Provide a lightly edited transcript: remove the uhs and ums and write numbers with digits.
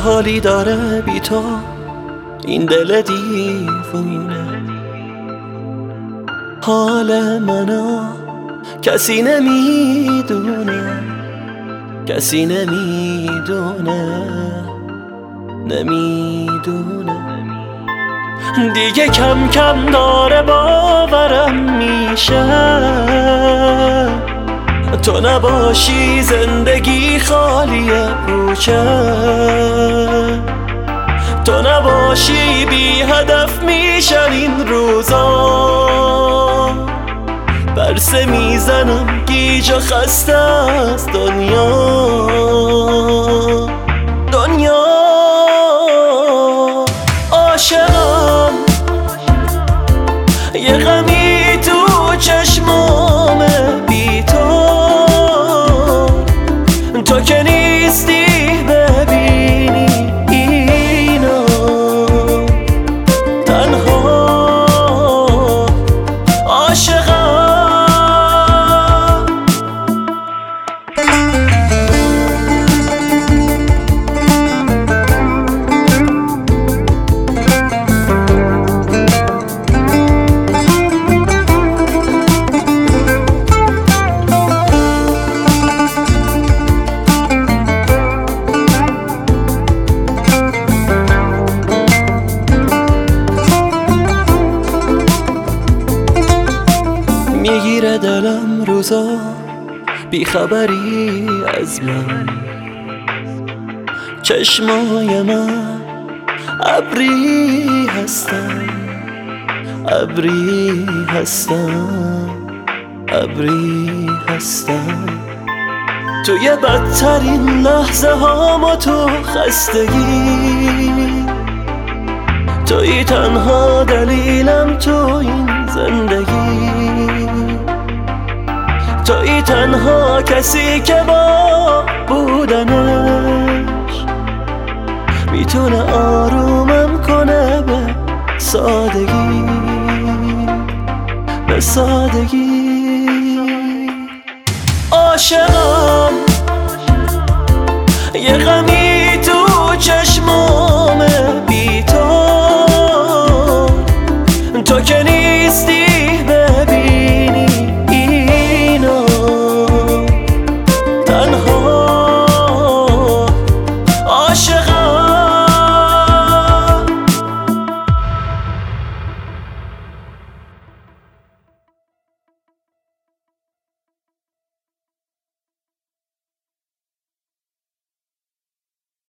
حالی داره بی تو این دل دیوونه؟ حال منو کسی نمیدونه، کسی نمیدونه، نمیدونه. دیگه کم کم داره باورم میشه تو نباشی زندگی خالی پوچه، تو نباشی بی هدف میشن این روزا. برسه میزنم گیج و خسته از دنیا، دنیا. عاشقم یه غمی تو چشمامه بی تو، تو که نیستی ببینی اینو تنها. عاشقم میگیره دلم روزا بیخبری از من، چشمای من ابری هستن، ابری هستن، ابری هستن. توی بدترین لحظه هام تو خستگی، توی تنها دلیلم تو این زندگی، توی تنها کسی که با بودنش میتونه آرومم کنه به سادگی، به سادگی. عاشقم یه غمی